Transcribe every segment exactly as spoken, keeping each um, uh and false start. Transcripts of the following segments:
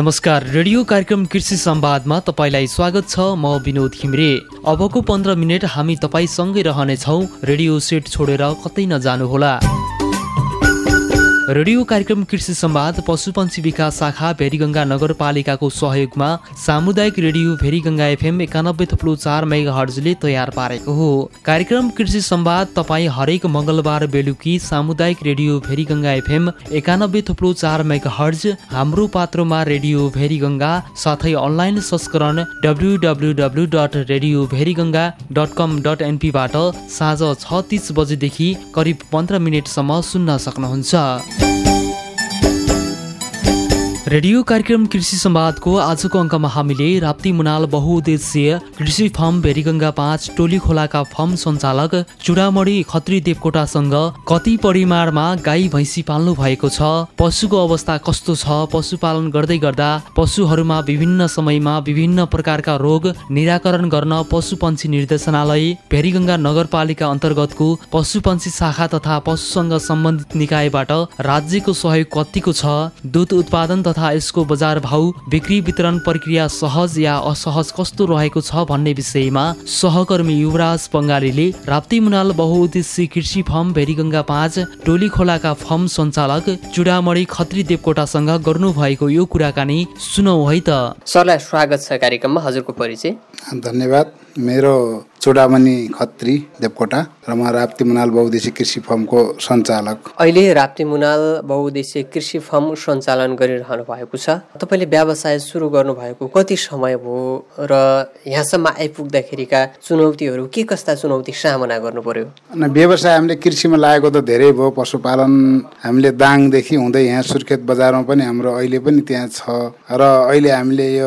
नमस्कार, रेडियो कार्यक्रम कृषि संवादमा तपाईलाई स्वागत छ। म विनोद घिमिरे। अबको पन्ध्र मिनट हामी तपाईसँगै रहनेछौँ। रेडियो सेट छोडेर कतै नजानुहोला। रेडियो कार्यक्रम कृषि संवाद पशुपन्छी विकास शाखा भेरीगंगा नगरपालिकाको सहयोगमा सामुदायिक रेडियो भेरीगंगा एफएम एकानब्बे थप्लो चार मेगा हर्जले तयार पारेको हो। कार्यक्रम कृषि संवाद तपाईँ हरेक मंगलबार बेलुकी सामुदायिक रेडियो भेरीगंगा एफएम एकानब्बे थप्लो चार मेगा हर्ज, हाम्रो पात्रोमा रेडियो भेरीगंगा, साथै अनलाइन संस्करण W W W dot radio Bheriganga dot com dot एनपीबाट साँझ छ तीस बजेदेखि करिब पन्ध्र मिनटसम्म सुन्न सक्नुहुन्छ। रेडियो कार्यक्रम कृषि संवादको आजको अङ्कमा हामीले राप्ती मुनाल बहुउद्देश्यीय कृषि फार्म भेरीगंगा पाँच टोली खोलाका फार्म सञ्चालक चुडामणी खत्री देवकोटासँग कति परिमाणमा गाई भैँसी पाल्नु भएको छ, पशुको अवस्था कस्तो छ, पशुपालन गर्दै गर्दा पशुहरूमा विभिन्न समयमा विभिन्न प्रकारका रोग निराकरण गर्न पशुपन्छी निर्देशनालय भेरीगंगा नगरपालिका अन्तर्गतको पशुपन्छी शाखा तथा पशुसँग सम्बन्धित निकायबाट राज्यको सहयोग कतिको छ, दुध उत्पादन तथा यसको बजार भाउ, बिक्री वितरण प्रक्रिया सहज या असहज कस्तो रहेको छ भन्ने विषयमा सहकर्मी युवराज बङ्गालीले राप्ती मुनाल बहुउद्देश्यीय कृषि फार्म भेरीगंगा पाँच टोली खोलाका फार्म सञ्चालक चुडामणी खत्री देवकोटासँग गर्नुभएको यो कुराकानी सुनौ है त। सरलाई स्वागत छ कार्यक्रममा। हजुरको परिचय? धन्यवाद। मेरो चुडामणी खत्री देवकोटा र म राप्ती मुनाल बहुउद्देश्यीय कृषि फार्मको सञ्चालक। अहिले राप्ती मुनाल बहुउद्देश्यीय कृषि फार्म सञ्चालन गरिरहनु भएको छ। तपाईँले व्यवसाय सुरु गर्नुभएको कति समय भयो र यहाँसम्म आइपुग्दाखेरिका चुनौतीहरू के कस्ता चुनौती सामना गर्नु पर्यो? व्यवसाय हामीले कृषिमा लागेको त धेरै भयो। पशुपालन हामीले दाङदेखि हुँदै यहाँ सुर्खेत बजारमा पनि हाम्रो अहिले पनि त्यहाँ छ र अहिले हामीले यो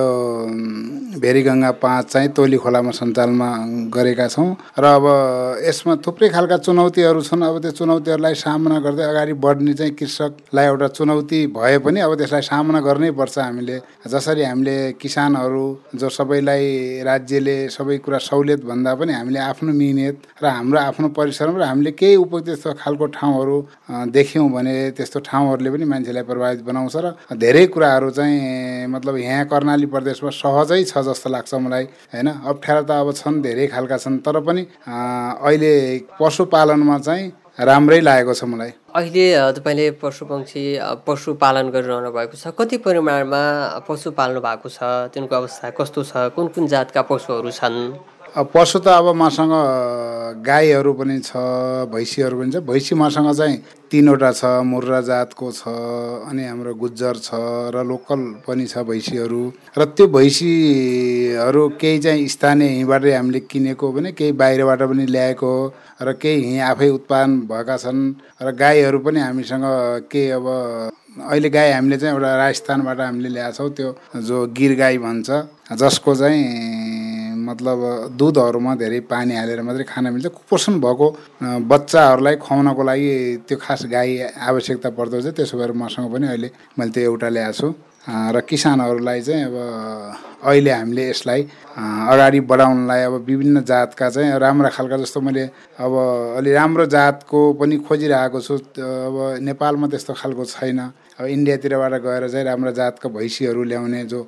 भेरीगंगा पाँच चाहिँ तोली खोलामा सञ्चालनमा गरेका छौँ र अब यसमा थुप्रै खालका चुनौतीहरू छन्। अब त्यो चुनौतीहरूलाई सामना गर्दै अगाडि बढ्ने चाहिँ कृषकलाई एउटा चुनौती भए पनि अब त्यसलाई सामना गर्नै पर्छ हामीले। जसरी हामीले किसानहरू जो सबैलाई राज्यले सबै कुरा सहुलियत भन्दा पनि हामीले आफ्नो मिहिनेत र हाम्रो आफ्नो परिश्रम र हामीले केही उपयुक्त खालको ठाउँहरू देख्यौँ भने त्यस्तो ठाउँहरूले पनि मान्छेलाई प्रभावित बनाउँछ र धेरै कुराहरू चाहिँ मतलब यहाँ कर्णाली प्रदेशमा सहजै छ जस्तो लाग्छ मलाई, होइन। अप्ठ्यारा त अब छन्, धेरै खालका छन्, तर पनि अहिले पशुपालनमा चाहिँ राम्रै लागेको छ मलाई। अहिले तपाईँले पशुपक्षी पशुपालन गरिरहनु भएको छ। कति परिमाणमा पशु पाल्नु भएको छ? तिनको अवस्था कस्तो छ? कुन कुन जातका पशुहरू छन्? पशु त अब मसँग गाईहरू पनि छ, भैँसीहरू पनि छ। भैँसी मसँग चाहिँ तीनवटा छ, मुर्रा जातको छ, अनि हाम्रो गुज्जर छ र लोकल पनि छ भैँसीहरू। र त्यो भैँसीहरू केही चाहिँ स्थानीय यहीँबाटै हामीले किनेको भने, केही बाहिरबाट पनि ल्याएको र केही यहीँ आफै उत्पादन भएका छन्। र गाईहरू पनि हामीसँग केही अब अहिले गाई हामीले चाहिँ एउटा राजस्थानबाट हामीले ल्याएछौँ, त्यो जो गिर गाई भन्छ, जसको चाहिँ मतलब दुधहरूमा धेरै पानी हालेर मात्रै खान मिल्छ। कुपोषण भएको बच्चाहरूलाई खुवाउनको लागि त्यो खास गाई आवश्यकता पर्दो छ। त्यसो भएर मसँग पनि अहिले मैले त्यो एउटा ल्याएको छु र किसानहरूलाई चाहिँ अब अहिले हामीले यसलाई अगाडि बढाउनलाई अब विभिन्न जातका चाहिँ राम्रा खालका, जस्तो मैले अब अलि राम्रो जातको पनि खोजिरहेको छु। अब नेपालमा त्यस्तो खालको छैन। अब इन्डियातिरबाट गएर चाहिँ राम्रो जातका भैँसीहरू ल्याउने जो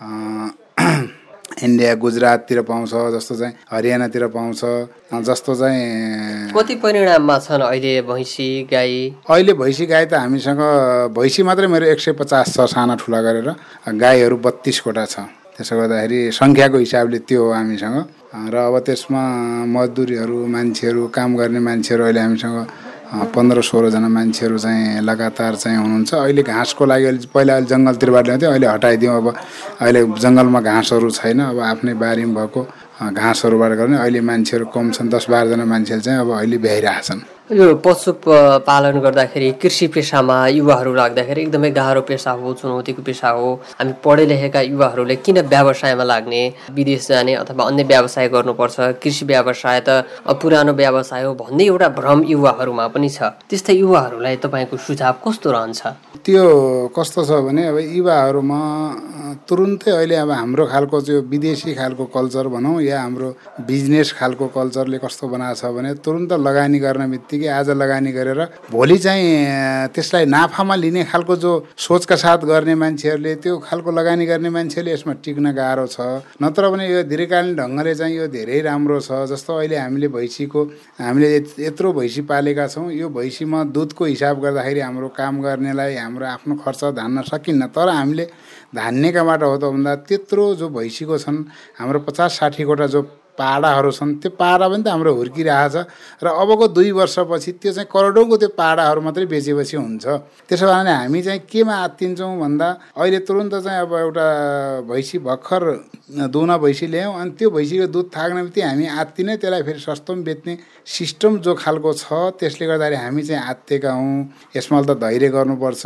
इन्डिया गुजराततिर पाउँछ, जस्तो चाहिँ हरियाणातिर पाउँछ, जस्तो चाहिँ कति परिणाममा छन् अहिले भैँसी गाई? अहिले भैँसी गाई त हामीसँग भैँसी मात्रै मेरो एक सय पचास छ साना ठुला गरेर, गाईहरू बत्तिसवटा छ। त्यसो गर्दाखेरि सङ्ख्याको हिसाबले त्यो हो हामीसँग। र अब त्यसमा मजदुरीहरू, मान्छेहरू, काम गर्ने मान्छेहरू अहिले हामीसँग पन्ध्र सोह्रजना मान्छेहरू चाहिँ लगातार चाहिँ हुनुहुन्छ। अहिले घाँसको लागि अहिले पहिला अहिले जङ्गलतिरबाट ल्याउँथ्यो, अहिले हटाइदिउँ। अब अहिले जङ्गलमा घाँसहरू छैन, अब आफ्नै बारीमा भएको घाँसहरूबाट गर्ने अहिले मान्छेहरू कम छन्। दस बाह्रजना मान्छेहरू चाहिँ अब अहिले भ्याइरहेछन्। यो पशु पालन गर्दाखेरि कृषि पेसामा युवाहरू लाग्दाखेरि एकदमै गाह्रो पेसा हो, चुनौतीको पेसा हो। हामी पढे लेखेका युवाहरूले किन व्यवसायमा लाग्ने, विदेश जाने अथवा अन्य व्यवसाय गर्नुपर्छ, कृषि व्यवसाय त पुरानो व्यवसाय हो भन्ने एउटा भ्रम युवाहरूमा पनि छ। त्यस्तै युवाहरूलाई तपाईँको सुझाव कस्तो रहन्छ? त्यो कस्तो छ भने अब युवाहरूमा तुरुन्तै अहिले अब हाम्रो खालको चाहिँ विदेशी खालको कल्चर भनौँ या हाम्रो बिजनेस खालको कल्चरले कस्तो बनाएको छ भने तुरुन्त लगानी गर्न बित्तिकै कि आज लगानी गरेर भोलि चाहिँ त्यसलाई नाफामा लिने खालको जो सोचका साथ गर्ने मान्छेहरूले त्यो खालको लगानी गर्ने मान्छेले यसमा टिक्न गाह्रो छ। नत्र भने यो दीर्घकालीन ढङ्गले चाहिँ यो धेरै राम्रो छ। जस्तो अहिले हामीले भैँसीको हामीले यत्रो भैँसी पालेका छौँ, यो भैँसीमा दुधको हिसाब गर्दाखेरि हाम्रो काम गर्नेलाई हाम्रो आफ्नो खर्च धान्न सकिन्न। तर हामीले धान्नेका बाटो हो त भन्दा त्यत्रो जो भैँसीको छन् हाम्रो पचास साठीवटा जो पाडाहरू छन् त्यो पाडा पनि त हाम्रो हुर्किरहेछ र अबको दुई वर्षपछि त्यो चाहिँ करोडौँको त्यो पाडाहरू मात्रै बेचेपछि हुन्छ। त्यसो कारणले हामी चाहिँ केमा आत्तिन्छौँ भन्दा अहिले तुरुन्त चाहिँ अब एउटा भैँसी भर्खर दुहुना भैँसी ल्यायौँ अनि त्यो भैँसीको दुध थाक्ने बित्तिकै हामी आत्तिने त्यसलाई फेरि सस्तोमा बेच्ने सिस्टम जो खालको छ त्यसले गर्दाखेरि हामी चाहिँ आत्तेका हौँ। यसमा त धैर्य गर्नुपर्छ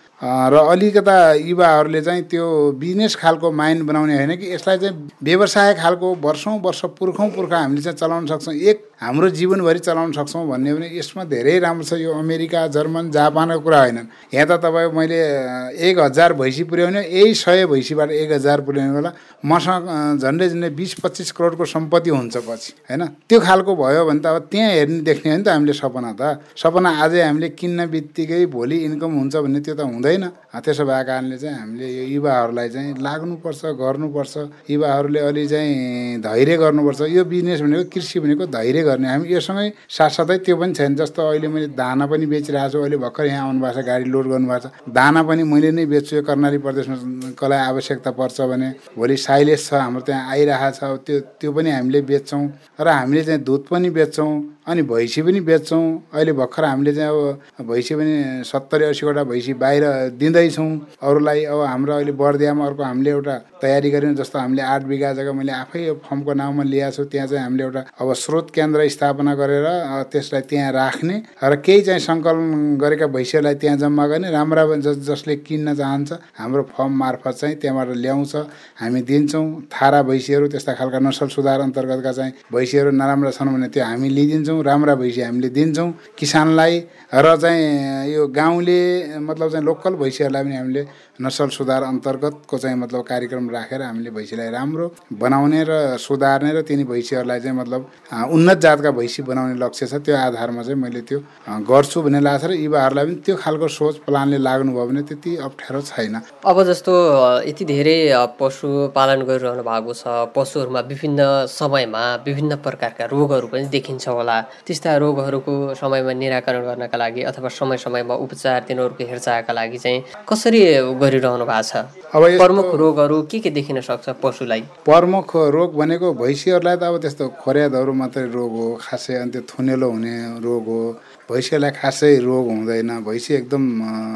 र अलिकता युवाहरूले चाहिँ त्यो बिजनेस खालको माइन्ड बनाउने होइन कि यसलाई चाहिँ व्यवसाय खालको वर्षौँ वर्ष पुर्खौँ पुर्खा हामीले चाहिँ चलाउन सक्छौँ, एक हाम्रो जीवनभरि चलाउन सक्छौँ भन्ने भने यसमा धेरै राम्रो छ। यो अमेरिका जर्मन जापानको कुरा होइनन्। यहाँ त तपाईँ मैले एक हजार भैँसी पुर्याउने यही सय भैँसीबाट एक हजार पुर्याउने बेला मसँग झन्डै झन्डै बिस पच्चिस करोडको सम्पत्ति हुन्छ पछि होइन। त्यो खालको भयो भने त अब त्यहाँ हेर्ने देख्ने हो नि त हामीले सपना त सपना आजै हामीले किन्न बित्तिकै भोलि इन्कम हुन्छ भन्ने त्यो त हुँदैन। त्यसो भएको कारणले चाहिँ हामीले यो युवाहरूलाई चाहिँ लाग्नुपर्छ गर्नुपर्छ। युवाहरूले अलि चाहिँ धैर्य गर्नुपर्छ। यो बिजनेस भनेको कृषि भनेको धैर्य गर्ने। हामी योसँगै साथसाथै त्यो पनि छैन। जस्तो अहिले मैले दाना पनि बेचिरहेको छु। अहिले भर्खर यहाँ आउनुभएको छ, गाडी लोड गर्नुभएको छ। दाना पनि मैले नै बेच्छु। यो कर्णाली प्रदेशमा कसलाई आवश्यकता पर्छ भने भोलि साइलेज छ हाम्रो त्यहाँ आइरहेको छ, त्यो त्यो पनि हामीले बेच्छौँ र हामीले चाहिँ दुध पनि बेच्छौँ अनि भैँसी पनि बेच्छौँ। अहिले भर्खर हामीले चाहिँ अब भैँसी पनि सत्तरी असीवटा भैँसी बाहिर दिँदैछौँ अरूलाई। अब हाम्रो अहिले बर्दियामा अर्को हामीले एउटा तयारी गऱ्यौँ। जस्तो हामीले आठ बिघा जग्गा मैले आफै यो फर्मको नाउँमा ल्याएको छु। त्यहाँ चाहिँ हामीले एउटा अब स्रोत केन्द्र स्थापना गरेर त्यसलाई त्यहाँ राख्ने र केही चाहिँ सङ्कलन गरेका भैँसीहरूलाई त्यहाँ जम्मा गर्ने। राम्रा जसले किन्न चाहन्छ हाम्रो फर्म मार्फत चाहिँ त्यहाँबाट ल्याउँछ, हामी दिन्छौँ। थारा भैँसीहरू त्यस्ता खालका नसल सुधार अन्तर्गतका चाहिँ भैँसीहरू नराम्रा छन् भने त्यो हामी लिइदिन्छौँ। राम्रा भैँसी हामीले दिन्छौँ किसानलाई र चाहिँ यो गाउँले मतलब चाहिँ लोकल भैँसीहरूलाई पनि हामीले नसल सुधार अन्तर्गतको चाहिँ मतलब कार्यक्रम राखेर हामीले भैँसीलाई राम्रो बनाउने र सुधार्ने र तिनी भैँसीहरूलाई चाहिँ मतलब उन्नत जातका भैँसी बनाउने लक्ष्य छ। त्यो आधारमा चाहिँ मैले त्यो गर्छु भन्ने लाग्छ र युवाहरूलाई पनि त्यो खालको सोच प्लानले लाग्नुभयो भने त्यति अप्ठ्यारो छैन। अब जस्तो यति धेरै पशु पालन गरिरहनु भएको छ, पशुहरूमा विभिन्न समयमा विभिन्न प्रकारका रोगहरू पनि देखिन्छ होला। त्यस्ता रोगहरूको समयमा निराकरण गर्नका लागि अथवा समय समयमा उपचार तिनीहरूको हेरचाहका लागि चाहिँ कसरी गरिरहनु भएको छ? अब प्रमुख रोगहरू के के देखिन सक्छ पशुलाई? प्रमुख रोग भनेको भैँसीहरूलाई त अब त्यस्तो खोर्यादहरू मात्रै रोग हो खासै, अनि त्यो थुनेलो हुने रोग हो। भैँसीलाई खासै रोग हुँदैन। भैँसी एकदम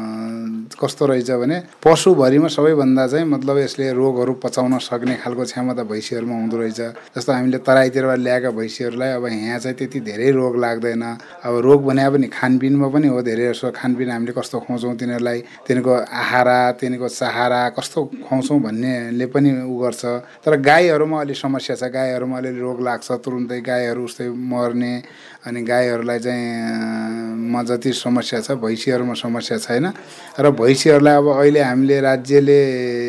कस्तो रहेछ भने पशुभरिमा सबैभन्दा चाहिँ मतलब यसले रोगहरू पचाउन सक्ने खालको क्षमता भैँसीहरूमा हुँदो रहेछ। जस्तो हामीले तराईतिरबाट ल्याएका भैँसीहरूलाई अब यहाँ चाहिँ त्यति धेरै रोग लाग्दैन। अब रोग भने पनि खानपिनमा पनि हो धेरै जसो। खानपिन हामीले कस्तो खुवाउँछौँ तिनीहरूलाई, तिनीहरूको आहारा तिनीहरूको सहारा कस्तो खुवाउँछौँ भन्नेले पनि उ गर्छ। तर गाईहरूमा अलि समस्या छ। गाईहरूमा अलिअलि रोग लाग्छ तुरुन्तै, गाईहरू उस्तै मर्ने। अनि गाईहरूलाई चाहिँ मा जति समस्या छ भैँसीहरूमा समस्या छैन। र भैँसीहरूलाई अब अहिले हामीले राज्यले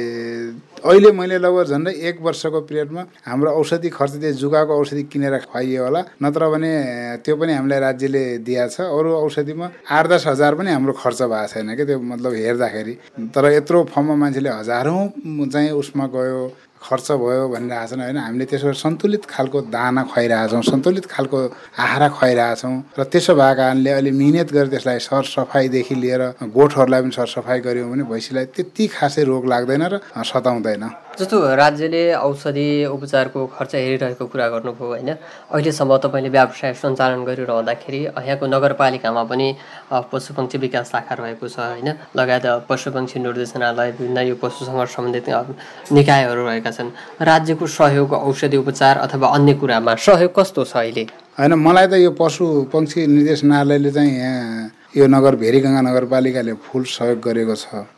अहिले मैले लगभग झन्डै एक वर्षको पिरियडमा हाम्रो औषधि खर्च त्यो जुगाको औषधि किनेर खुवाइयो होला, नत्र भने त्यो पनि हामीलाई राज्यले दिएको छ। अरू औषधिमा आठ दस हजार पनि हाम्रो खर्च भएको छैन क्या त्यो मतलब हेर्दाखेरि। तर यत्रो फर्ममा मान्छेले हजारौँ चाहिँ उसमा गयो खर्च भयो भनिरहेको छन् होइन। हामीले त्यसो सन्तुलित खालको दाना खुवाइरहेछौँ, सन्तुलित खालको आहारा खुवाइरहेछौँ र त्यसो भएको कारणले अलि मिहिनेत गरेर त्यसलाई सरसफाइदेखि लिएर गोठहरूलाई पनि सरसफाइ गऱ्यौँ भने भैँसीलाई त्यति खासै रोग लाग्दैन र सताउँदैन। जस्तो राज्यले औषधि उपचारको खर्च हेरिरहेको कुरा गर्नुभयो होइन। अहिलेसम्म तपाईँले व्यवसाय सञ्चालन गरिरहँदाखेरि यहाँको नगरपालिकामा पनि पशुपक्षी विकास शाखा रहेको छ होइन, लगायत पशुपक्षी निर्देशनालय, विभिन्न यो पशुसँग सम्बन्धित निकायहरू रहेका छन्। राज्यको सहयोग औषधि उपचार अथवा अन्य कुरामा सहयोग कस्तो छ अहिले? होइन, मलाई त यो पशु पक्षी निर्देशनालयले चाहिँ यहाँ यो नगर भेरीगङ्गा नगरपालिकाले फुल सहयोग गरेको छ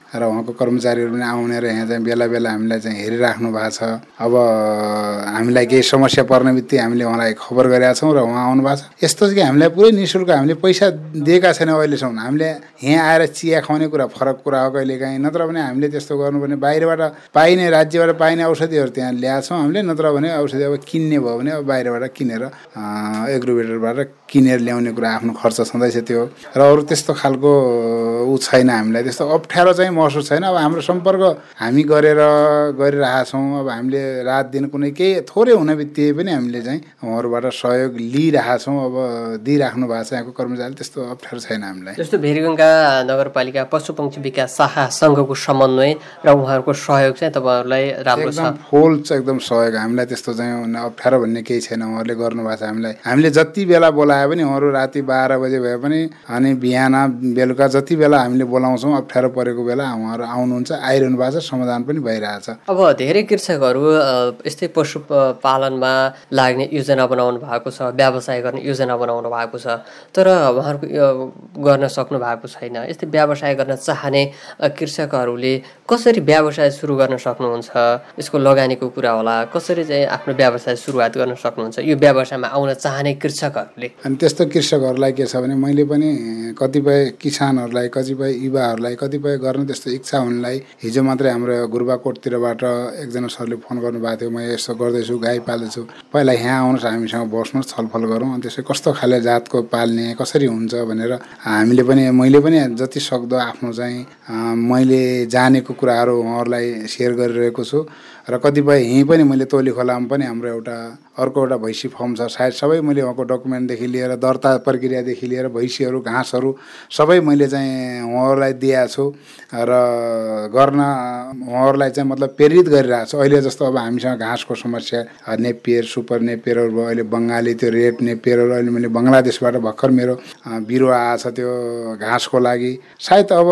र उहाँको कर्मचारीहरू पनि आउने र यहाँ चाहिँ बेला बेला हामीलाई चाहिँ हेरिराख्नु भएको छ। अब हामीलाई केही समस्या पर्ने बित्तिकै हामीले उहाँलाई खबर गरेका छौँ र उहाँ आउनु भएको छ। यस्तो छ कि हामीलाई पुरै निःशुल्क हामीले पैसा दिएका छैनौँ अहिलेसम्म। हामीले यहाँ आएर चिया खुवाउने कुरा फरक कुरा हो कहिलेकाहीँ, नत्र भने हामीले त्यस्तो गर्नुपर्ने बाहिरबाट पाइने राज्यबाट पाइने औषधिहरू त्यहाँ ल्याएछौँ हामीले, नत्र भने औषधि अब किन्ने भयो भने अब बाहिरबाट किनेर एग्रोभेटरबाट किनेर ल्याउने कुरा आफ्नो खर्च छँदैछ त्यो। र अरू त्यस्तो खालको ऊ छैन, हामीलाई त्यस्तो अप्ठ्यारो चाहिँ महसुस छैन। अब हाम्रो सम्पर्क हामी गरेर गरिरहेका छौँ। अब हामीले रात दिन कुनै केही थोरै हुने बित्तिकै पनि हामीले चाहिँ उहाँहरूबाट सहयोग लिइरहेका छौँ। अब दिइराख्नु भएको छ यहाँको कर्मचारी, त्यस्तो अप्ठ्यारो छैन हामीलाई। जस्तो भेरीगङ्गा नगरपालिका पशुपक्षी विकास शाखा सङ्घको समन्वय र उहाँहरूको सहयोग चाहिँ तपाईँहरूलाई राम्रो छ? एकदम फुल छ, एकदम सहयोग। हामीलाई त्यस्तो चाहिँ अप्ठ्यारो भन्ने केही छैन। उहाँहरूले गर्नुभएको छ हामीलाई। हामीले जति बेला बोलाए पनि उहाँहरू राति बाह्र बजे भए पनि अनि बिहान बेलुका जति बेला हामीले बोलाउँछौँ अप्ठ्यारो परेको बेला उहाँहरू आउनुहुन्छ, आइरहनु भएको छ, समाधान पनि भइरहेछ। अब धेरै कृषकहरू यस्तै पशुपालनमा लाग्ने योजना बनाउनु भएको छ, व्यवसाय गर्ने योजना बनाउनु भएको छ, तर उहाँहरूको गर्न सक्नु भएको छैन। यस्तै व्यवसाय गर्न चाहने कृषकहरूले कसरी व्यवसाय सुरु गर्न सक्नुहुन्छ? यसको लगानीको कुरा होला, कसरी चाहिँ आफ्नो व्यवसाय सुरुवात गर्न सक्नुहुन्छ यो व्यवसायमा आउन चाहने कृषकहरूले? अनि त्यस्तो कृषकहरूलाई के छ भने मैले पनि कतिपय किसानहरूलाई, कतिपय युवाहरूलाई, कतिपय गर्न त्यस्तो इच्छा हुनेलाई हिजो मात्रै हाम्रो गुरुबाकोटतिरबाट एकजना सरले फोन गर्नुभएको थियो, म यस्तो गर्दैछु, गाई पाल्दैछु, पहिला यहाँ आउनुहोस्, हामीसँग बस्नुहोस्, छलफल गरौँ, अनि त्यसै कस्तो खाले जातको पाल्ने, कसरी हुन्छ भनेर हामीले पनि मैले पनि जति सक्दो आफ्नो चाहिँ मैले जानेको कुराहरू उहाँहरूलाई सेयर गरिरहेको छु। र कतिपय यहीँ पनि मैले तोली खोलामा पनि हाम्रो एउटा अर्को एउटा भैँसी फर्म छ, सायद सबै मैले उहाँको डकुमेन्टदेखि लिएर दर्ता प्रक्रियादेखि लिएर भैँसीहरू घाँसहरू सबै मैले चाहिँ उहाँहरूलाई दिएको छु र गर्न उहाँहरूलाई चाहिँ मतलब प्रेरित गरिरहेको छु। अहिले जस्तो अब हामीसँग घाँसको समस्या, नेपियर, सुपर नेपियरहरू भयो, अहिले बङ्गाली त्यो रेड नेपियरहरू, अहिले मैले बङ्गलादेशबाट भर्खर मेरो बिरुवा आएको छ त्यो घाँसको लागि। सायद अब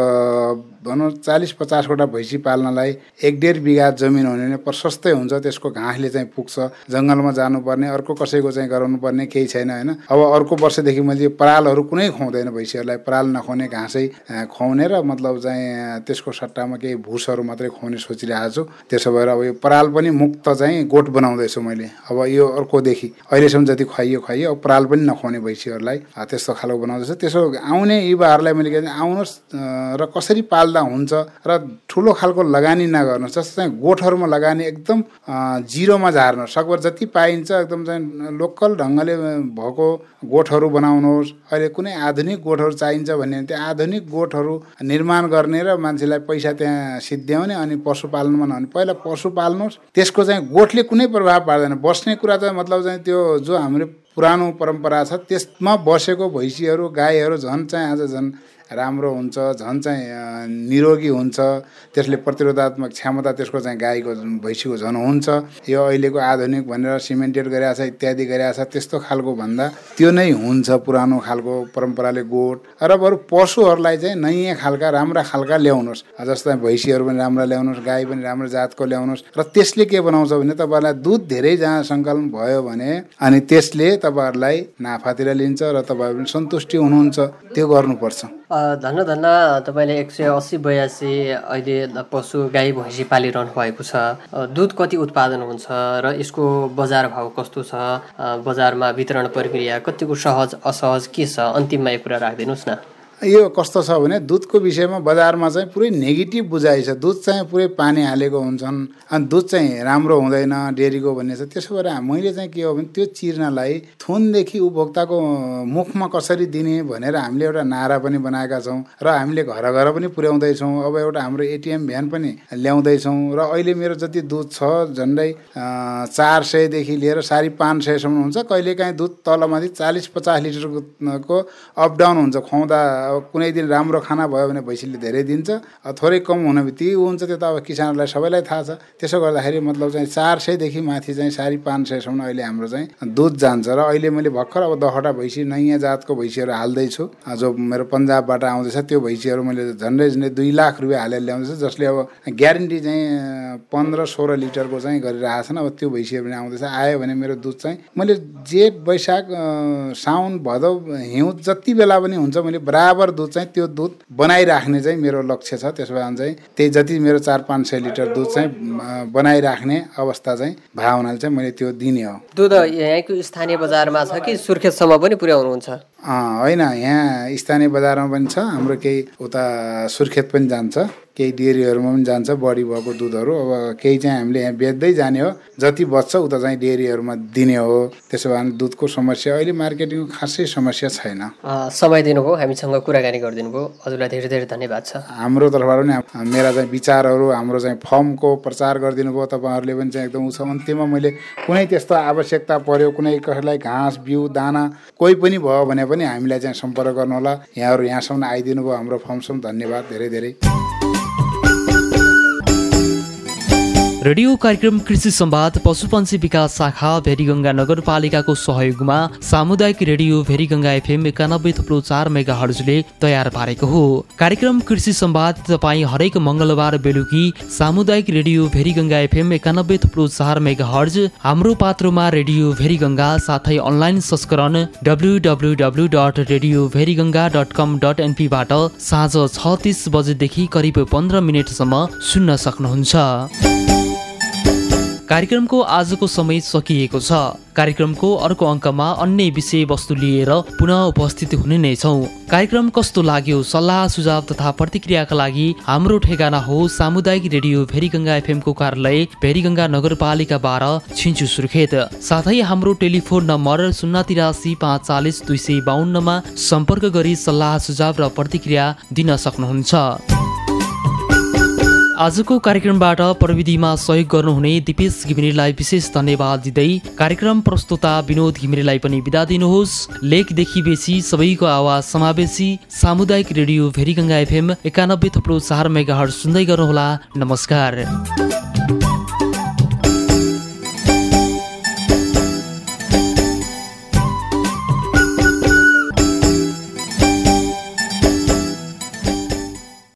भनौँ चालिस पचासवटा भैँसी पाल्नलाई एक डेढ बिघा जमिन हुने भने प्रशस्तै हुन्छ, त्यसको घाँसले चाहिँ पुग्छ। जङ्गलमा जानुपर्ने, अर्को कसैको चाहिँ गराउनु पर्ने केही छैन होइन। अब अर्को वर्षदेखि मैले परालहरू कुनै खुवाउँदैन भैँसीहरूलाई, पराल नखुवाउने घाँसै खुवाउने र मतलब चाहिँ त्यसको सट्टामा केही भुसहरू मात्रै खुवाउने सोचिरहेको छु। त्यसो भएर अब यो पराल पनि मुक्त चाहिँ गोठ बनाउँदैछु मैले। अब यो अर्कोदेखि अहिलेसम्म जति खुवाइयो खुवाइयो, अब पराल पनि नखुवाउने भैँसीहरूलाई त्यस्तो खालको बनाउँदैछु। त्यसो आउने युवाहरूलाई मैले के आउनुहोस् र कसरी पाल्दा हुन्छ र ठुलो खालको लगानी नगर्नुहोस्, जस्तो चाहिँ गोठहरूमा लगानी एकदम जिरोमा झार्नुहोस्, सकभर जति पाइन्छ एकदम चाहिँ लोकल ढङ्गले भएको गोठहरू बनाउनुहोस्। अहिले कुनै आधुनिक गोठहरू चाहिन्छ भन्ने त्यो आधुनिक गोठहरू निर्माण गर्ने र मान्छेलाई पैसा त्यहाँ सिद्ध्याउने अनि पशुपालनमा नहुने, पहिला पशु पाल्नुहोस्, त्यसको चाहिँ गोठले कुनै प्रभाव पार्दैन। बस्ने कुरा त मतलब चाहिँ त्यो जो हाम्रो पुरानो परम्परा छ त्यसमा बसेको भैँसीहरू गाईहरू झन् चाहिँ आज झन् राम्रो हुन्छ, झन् चाहिँ निरोगी हुन्छ, त्यसले प्रतिरोधात्मक क्षमता त्यसको चाहिँ गाईको भैँसीको झन् हुन्छ। यो अहिलेको आधुनिक भनेर सिमेन्टेड गरिरहेको छ इत्यादि गरिरहेको छ, त्यस्तो खालको भन्दा त्यो नै हुन्छ पुरानो खालको परम्पराले गोठ। र बरु पशुहरूलाई चाहिँ नयाँ खालका राम्रा खालका ल्याउनुहोस्, जस्तो भैँसीहरू पनि राम्रा ल्याउनुहोस्, गाई पनि राम्रो जातको ल्याउनुहोस्। र त्यसले के बनाउँछ भने तपाईँहरूलाई दुध धेरै जहाँ सङ्कलन भयो भने अनि त्यसले तपाईँहरूलाई नाफातिर लिन्छ र तपाईँहरू पनि सन्तुष्टि हुनुहुन्छ, त्यो गर्नुपर्छ। धन्न धन्न तपाईँले एक सय अस्सी बयासी अहिले पशु गाई भैँसी पालिरहनु भएको छ। दुध कति उत्पादन हुन्छ र यसको बजार भाउ कस्तो छ, बजारमा वितरण प्रक्रिया कतिको सहज असहज के छ, अन्तिममा एक कुरा राखिदिनुहोस् न। यो कस्तो छ भने दुधको विषयमा बजारमा चाहिँ पुरै नेगेटिभ बुझाइ छ। दुध चाहिँ पुरै पानी हालेको हुन्छन् अनि दुध चाहिँ राम्रो हुँदैन डेरीको भन्ने छ। त्यसो भएर मैले चाहिँ के हो भने त्यो चिर्नलाई थुनदेखि उपभोक्ताको मुखमा कसरी दिने भनेर हामीले एउटा नारा पनि बनाएका छौँ र हामीले घर घर पनि पुर्याउँदैछौँ। अब एउटा हाम्रो एटिएम भ्यान पनि ल्याउँदैछौँ र अहिले मेरो जति दुध छ झन्डै चार सयदेखि लिएर साढे पाँच सयसम्म हुन्छ। कहिलेकाहीँ दुध तलमाथि चालिस पचास लिटरको अपडाउन हुन्छ। खुवाउँदा कुनै दिन राम्रो खाना भयो भने भैँसीले धेरै दिन्छ, थोरै कम हुने बित्तिकै हुन्छ, त्यो त अब किसानहरूलाई सबैलाई थाहा छ। त्यसो गर्दाखेरि मतलब चाहिँ चार सयदेखि माथि चाहिँ साढे पाँच सयसम्म अहिले हाम्रो चाहिँ दुध जान्छ। र अहिले मैले भर्खर अब दसवटा भैँसी नयाँ जातको भैँसीहरू हाल्दैछु, जो मेरो पन्जाबबाट आउँदैछ। त्यो भैँसीहरू मैले झन्डै झन्डै दुई लाख रुपियाँ हालेर ल्याउँदैछु, जसले अब ग्यारेन्टी चाहिँ पन्ध्र सोह्र लिटरको चाहिँ गरिरहेको छन्। अब त्यो भैँसीहरू पनि आउँदैछ। आयो भने मेरो दुध चाहिँ मैले जेठ वैशाख साउन भदौ हिउँ जति बेला पनि हुन्छ मैले बराबर बराबर दुध चाहिँ त्यो दुध बनाइराख्ने चाहिँ मेरो लक्ष्य छ। त्यसो भए चाहिँ त्यही जति मेरो चार पाँच सय लिटर दुध चाहिँ बनाइराख्ने अवस्था चाहिँ भए हुनाले चाहिँ मैले त्यो दिने हो। दुध यहाँको स्थानीय बजारमा छ कि सुर्खेतसम्म पनि पुर्याउनुहुन्छ? होइन, यहाँ स्थानीय बजारमा पनि छ, हाम्रो केही उता सुर्खेत पनि जान्छ, केही डेरीहरूमा पनि जान्छ बढी भएको दुधहरू। अब केही चाहिँ हामीले यहाँ बेच्दै जाने हो, जति बच्छ उता चाहिँ डेरीहरूमा दिने हो। त्यसो भए दुधको समस्या अहिले मार्केटिङको खासै समस्या छैन। समय दिनुभयो, हामीसँग कुराकानी गरिदिनु भयो, हजुरलाई धेरै धेरै धन्यवाद छ। हाम्रो तर्फबाट पनि मेरा चाहिँ विचारहरू, हाम्रो चाहिँ फर्मको प्रचार गरिदिनु भयो तपाईँहरूले पनि चाहिँ एकदम उस अन्त्यमा मैले कुनै त्यस्तो आवश्यकता पर्यो, कुनै कसैलाई घाँस बिउ दाना कोही पनि भयो भने पनि हामीलाई चाहिँ सम्पर्क गर्नुहोला। यहाँहरू यहाँसम्म आइदिनु भयो हाम्रो फर्मसम्म, धन्यवाद धेरै धेरै। रेडियो कार्यक्रम कृषि संवाद पशुपन्छी विकास शाखा भेरीगंगा नगरपालिकाको सहयोगमा सामुदायिक रेडियो भेरीगंगा एफएम एकानब्बे थुप्रो चार मेगा हर्जले तयार पारेको हो। कार्यक्रम कृषि संवाद तपाईँ हरेक मंगलबार बेलुकी सामुदायिक रेडियो भेरीगंगा एफएम एकानब्बे थुप्रो चार मेगा हर्ज, हाम्रो पात्रोमा रेडियो भेरीगंगा साथै अनलाइन संस्करण W W W dot radio Bheriganga dot com dot NP बाट साँझ छ तीस बजेदेखि करिब पन्ध्र मिनटसम्म सुन्न सक्नुहुन्छ। कार्यक्रमको आजको समय सकिएको छ। कार्यक्रमको अर्को अङ्कमा अन्य विषय वस्तु लिएर पुनः उपस्थित हुने नै छौँ। कार्यक्रम कस्तो लाग्यो, सल्लाह सुझाव तथा प्रतिक्रियाका लागि हाम्रो ठेगाना हो सामुदायिक रेडियो भेरीगंगा एफएम को कार्यालय भेरीगंगा नगरपालिका बाह्र छिन्चु सुर्खेत। साथै हाम्रो टेलिफोन नम्बर शून्य तिरासी पाँच चालिस दुई सय बाहन्नमा सम्पर्क गरी सल्लाह सुझाव र प्रतिक्रिया दिन सक्नुहुन्छ। आजको कार्यक्रमबाट प्रविधिमा सहयोग गर्नुहुने दिपेश घिमिरेलाई विशेष धन्यवाद दिँदै कार्यक्रम प्रस्तुता विनोद घिमिरेलाई पनि बिदा दिनुहोस्। लेखदेखि बेसी सबैको आवाज समावेशी सामुदायिक रेडियो भेरीगंगा एफएम एकानब्बे थुप्रो चार मेगाहर्ज सुन्दै गर्नुहोला। नमस्कार।